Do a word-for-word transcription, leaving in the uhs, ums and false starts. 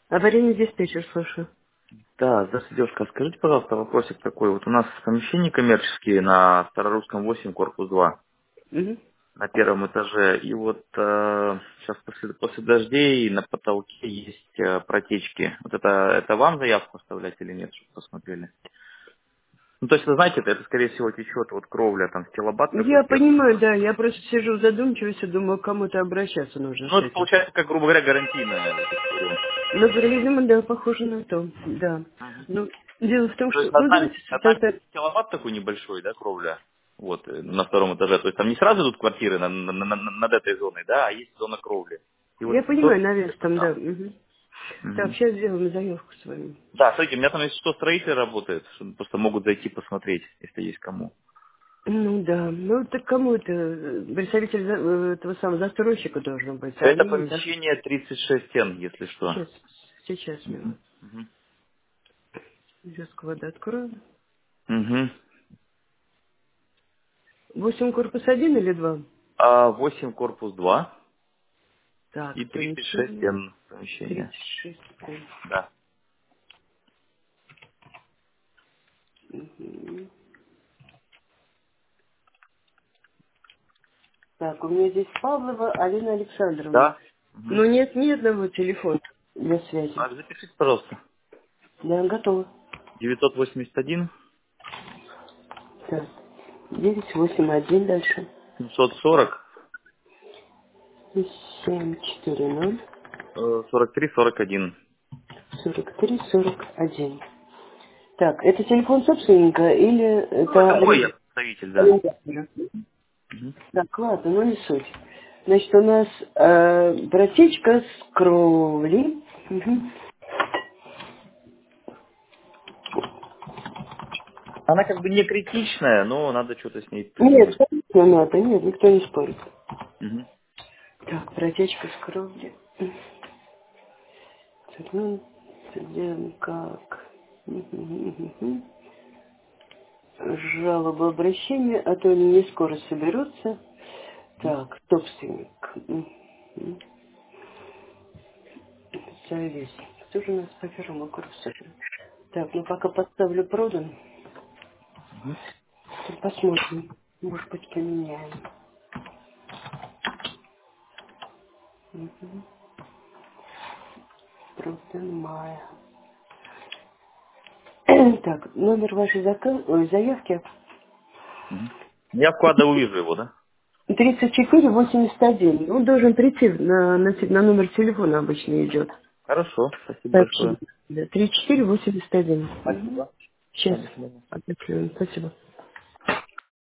Аварийный диспетчер, слушаю. Да, здравствуйте, девушка. Скажите, пожалуйста, вопросик такой. Вот у нас помещения коммерческие на Старорусском восемь, корпус два, Мгм. на первом этаже. И вот э, сейчас после, после дождей на потолке есть э, протечки. Вот это, это вам заявку оставлять или нет, чтобы посмотрели? Ну, то есть, вы знаете, это, это скорее всего течет вот кровля, там стилобат такой Я сверху. понимаю, да, я просто сижу в задумчивости, думаю, к кому-то обращаться нужно Ну, с это этим. получается, как, грубо говоря, гарантийная вот история. Ну, видимо, да, похоже на то, да. Ну, дело в том, То что, есть над ну, нами, давайте над нами тогда. киловатт такой небольшой, да, кровля, вот, э, на втором этаже. То есть там не сразу идут квартиры на- на- на- на- над этой зоной, да, а есть зона кровли. И вот Я понимаю, до- навес где-то там, да. там. Мгм. Так, Мгм. сейчас сделаем заявку с вами. Да, смотрите, у меня там, если что, строитель работает, что просто могут зайти посмотреть, если есть кому. Ну да, ну так кому это? э, Представитель за- э, этого самого застройщика должен быть, а Это они так. помещение тридцать шесть стен, если что. Сейчас, сейчас, Мгм. минут. Мгм. Вязку воды открою. Мгм. Восемь корпус один или два? А восемь корпус два Так, и тридцать шесть помещение стен помещения. тридцать шесть. Да. Мгм. Так, у меня здесь Павлова Алина Александровна. Да. Мгм. Но нет ни одного телефона для связи. А, запишите, пожалуйста. Да, готова. девятьсот восемьдесят один Так, девять восемь один дальше. семьсот сорок семь четыре ноль Э, сорок три сорок один. сорок три сорок один. Так, это телефон собственника или Ну, это это мой, я аренда- представитель, да. арендатора? Мгм. Так, ладно, ну не суть. Значит, у нас э, протечка с кровли. Мгм. Она как бы не критичная, но надо что-то с ней Нет, придумать. конечно, надо, нет, никто не спорит. Мгм. Так, протечка с кровли. Так, ну, сделаем как. Мгм. Жалоба, обращение, а то они не скоро соберутся. Так, собственник. Мгм. Завис. Кто же у нас по первому курсу? Так, ну пока поставлю продан, то посмотрим. Может быть, поменяем. Мгм. Продан мая. Так, номер вашей зака- ой, заявки Мгм. Я в квадро увижу его, да? тридцать четыре восемьдесят один. Он должен прийти на, на, те- на номер телефона обычно идет. Хорошо, спасибо большое. Сообщение. Да, тридцать четыре восемьдесят один. Угу. Спасибо. Да, Сейчас. до свидания. Спасибо.